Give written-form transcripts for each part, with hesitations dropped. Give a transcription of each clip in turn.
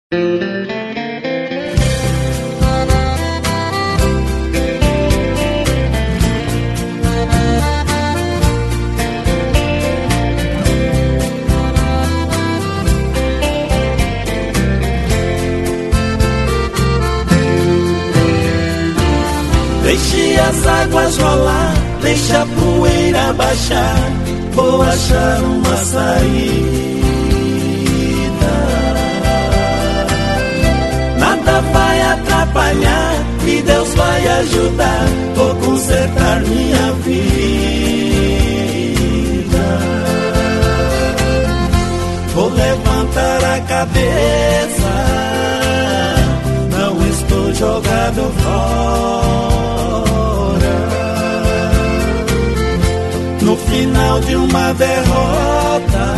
Deixe as águas rolar, deixe a poeira baixar, vou achar uma saída. Nada vai atrapalhar e Deus vai ajudar, vou consertar minha vida. Vou levantar a cabeça, não estou jogado fora. No final de uma derrota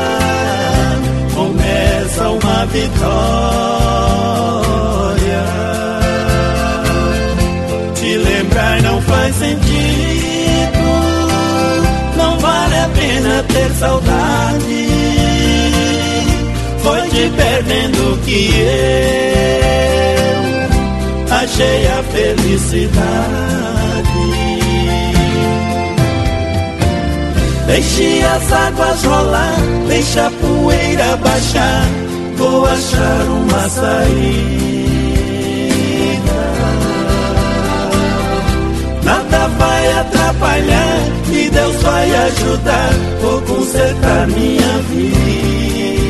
começa uma vitória. Te lembrar não faz sentido, não vale a pena ter saudade. Foi te perdendo que eu achei a felicidade. Deixe as águas rolar, deixe a poeira baixar, vou achar uma saída. Nada vai atrapalhar e Deus vai ajudar, vou consertar minha vida.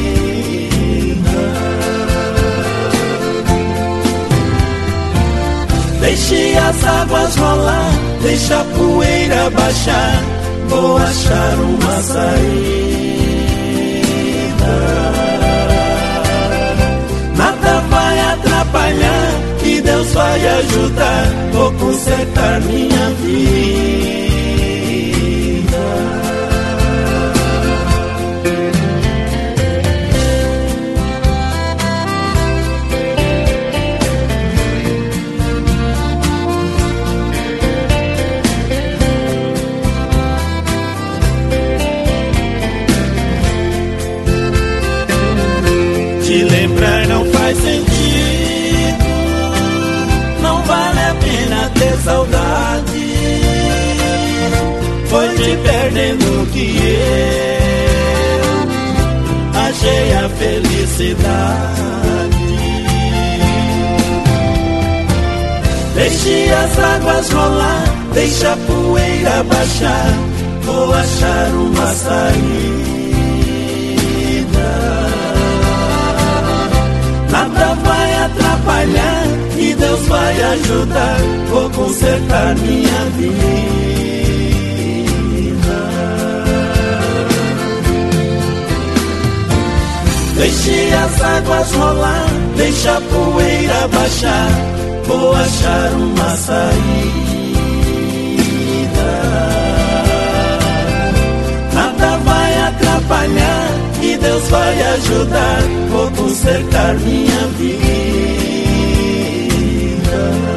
Deixe as águas rolar, deixe a poeira baixar, vou achar uma saída. Nada vai atrapalhar e Deus vai ajudar, vou consertar minha vida. Te lembrar não faz sentido, não vale a pena ter saudade. Foi te perdendo que eu achei a felicidade. Deixe as águas rolar, deixe a poeira baixar, vou achar uma saída. Nada vai atrapalhar e Deus vai ajudar, vou consertar minha vida. Deixe as águas rolar, deixe a poeira baixar, vou achar uma saída. Nada vai atrapalhar e Deus vai ajudar, vou consertar minha vida.